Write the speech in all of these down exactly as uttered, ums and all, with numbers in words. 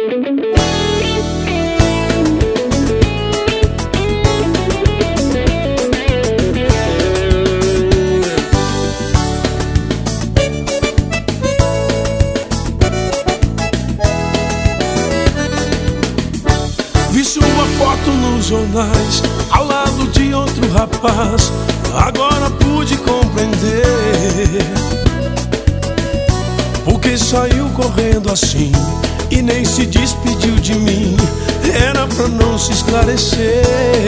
Vi sua foto nos jornais, ao lado de outro rapaz. Agora pude compreender porque saiu correndo assim e nem se despediu de mim. Era pra não se esclarecer.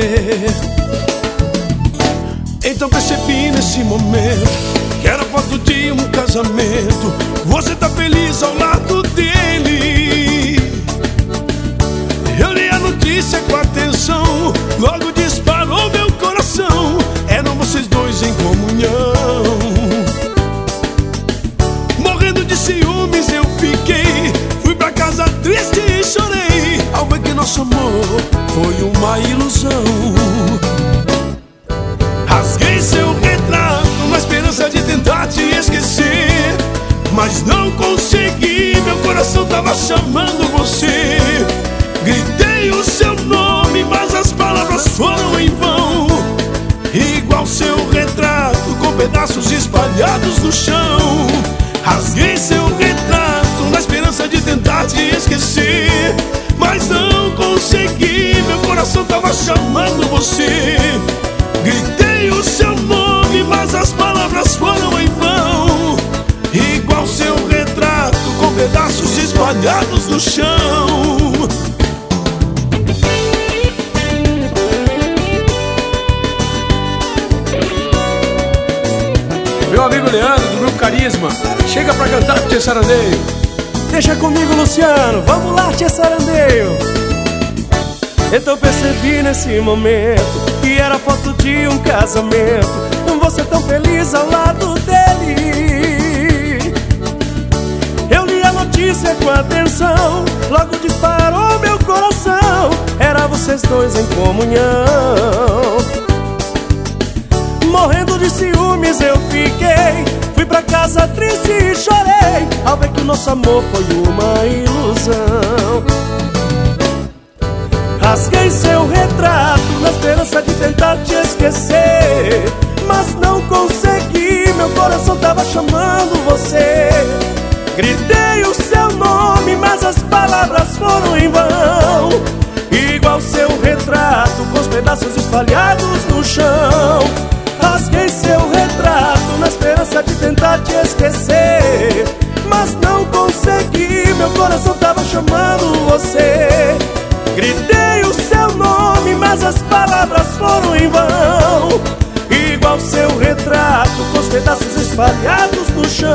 Então percebi nesse momento que era foto de um casamento. Você tá feliz ao lado dele. Eu li a notícia com atenção, logo disparou meu coração. Eram vocês dois em comunhão. Morrendo de ciúmes eu fiquei, fui pra casa triste e chorei ao ver que nosso amor foi uma ilusão. Rasguei seu retrato na esperança de tentar te esquecer, mas não consegui, meu coração tava chamando você. Gritei o seu nome, mas as palavras foram em vão. Igual seu retrato, com pedaços espalhados no chão. Rasguei seu retrato na esperança de tentar te esquecer, mas não consegui, meu coração tava chamando você. Gritei o seu nome, mas as palavras foram em vão. Igual seu retrato, com pedaços espalhados no chão. Meu amigo Leandro, do Grupo Carisma, chega pra cantar com o Tia Sarandeio. Deixa comigo, Luciano, vamos lá, Tia Sarandeio. Então percebi nesse momento que era foto de um casamento. Você tão feliz ao lado dele. Eu li a notícia com atenção, logo disparou meu coração. Era vocês dois em comunhão. Morrendo de ciúmes eu fiquei, fui pra casa triste e chorei ao ver que o nosso amor foi uma ilusão. Rasguei seu retrato na esperança de tentar te esquecer, mas não consegui, meu coração tava chamando você. Gritei o seu nome, mas as palavras foram em vão. Igual seu retrato, com os pedaços espalhados no chão. Rasguei seu retrato na esperança de tentar te esquecer, mas não consegui, meu coração tava chamando você. Gritei o seu nome, mas as palavras foram em vão. Igual seu retrato, com os pedaços espalhados no chão.